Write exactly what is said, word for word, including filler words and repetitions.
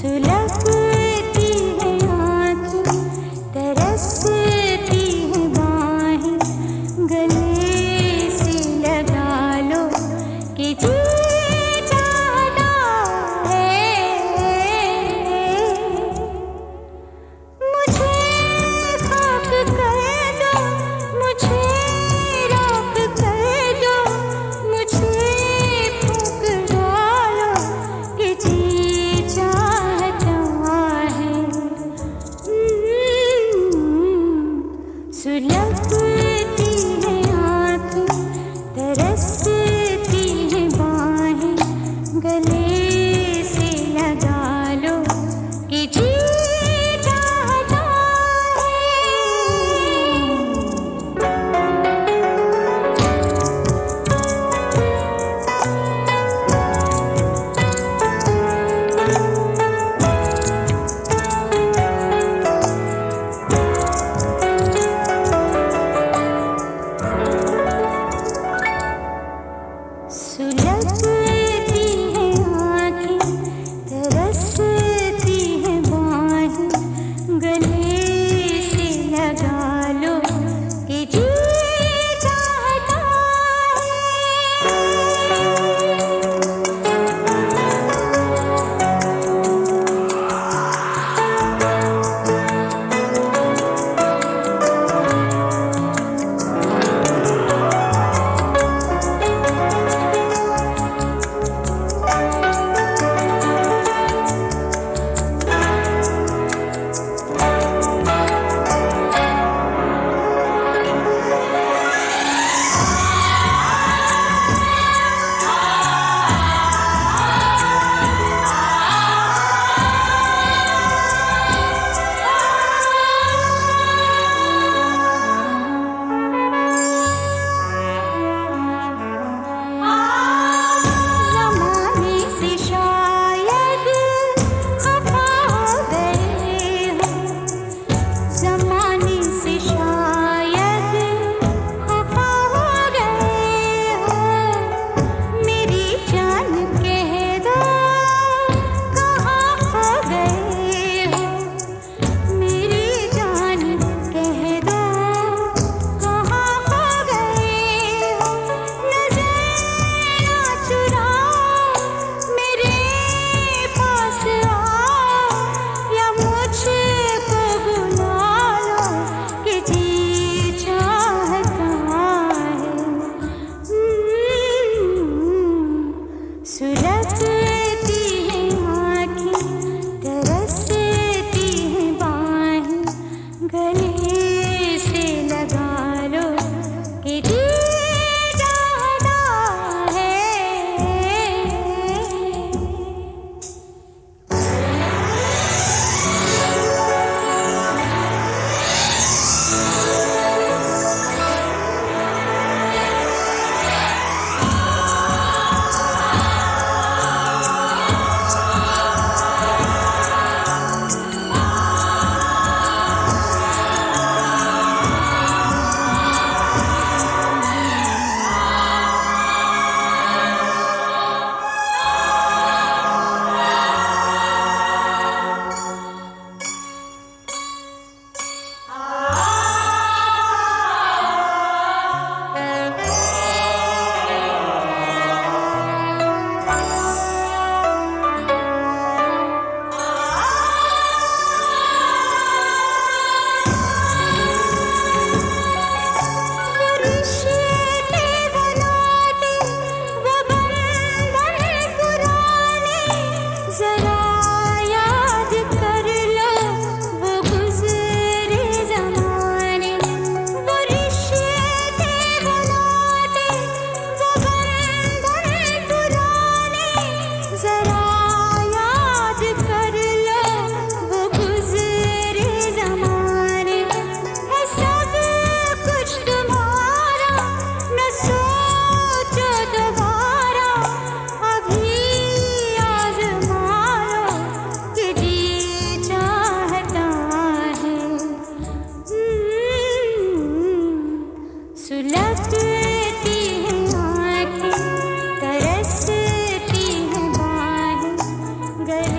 सुलगती है आँखें, तरसती है बाहें, गले से लगा लो कि जी चाहता है। मुझे खाक कर दो, मुझे राख कर दो, मुझे फूंक डालो कि जी चाहता है। सुलगती है आँखें, तरसती है बाहें, गले से लगा लो कि जी चाहता सुलगती है आँखें, तरसती है बाहें, गले से लगा लो कि जी चाहता ज़माने से शायद खफा हो गए हो, ज़माने से शायद खफा हो गए हो। मेरी जान कह दो कहाँ खो गए हो, मेरी जान कह दो कहाँ खो गए हो। नज़र ना चुराओ, मेरे पास आओ, या मुझको बुला लो कि जी चाहता है। सुलगती है आँखें, तरसती है बाहें, गले से लगा लो कि जी चाहता है। गए।